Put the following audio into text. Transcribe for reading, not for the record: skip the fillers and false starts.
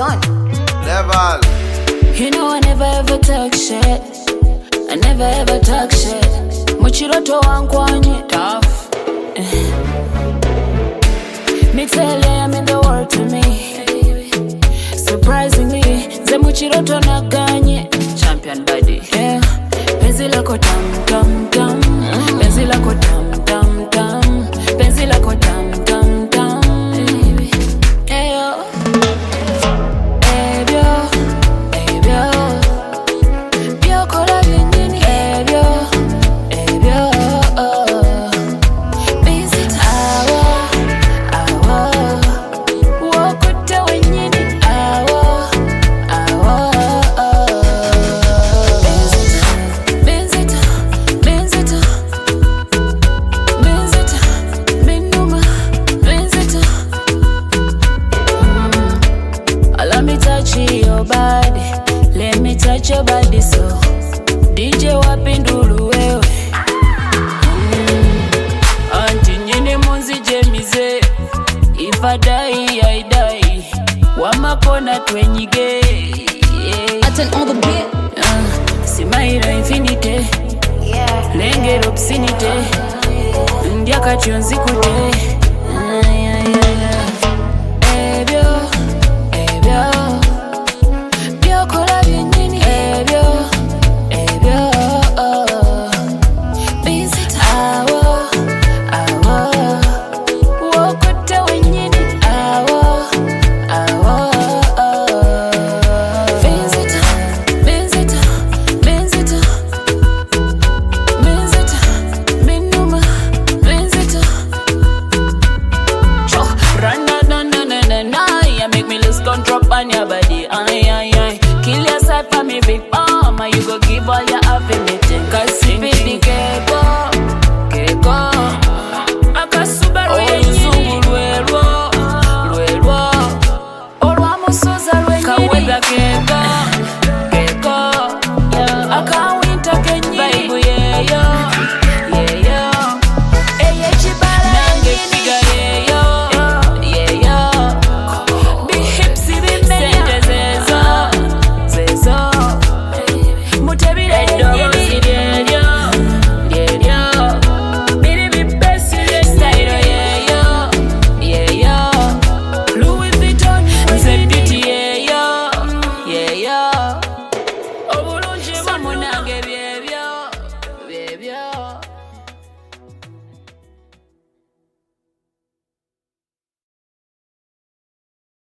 done. Level. You know I never ever talk shit. I never ever talk shit. Muchiroto wankwanye tough. Me tell you I'm in the world to me. Surprisingly, ze muchiroto naganye. Champion body. Yeah. Penzi lako tam tam tam. Penzi lako tam tam tam. Penzi lako tam tam tam. Your body, let me touch your body so DJ wapindulu wewe Auntie nyine munzi jemize If I die, I die Wamakona twenyige I turn on the beat. Simaira infinite Lengero obscenite Ndiaka chionzi kute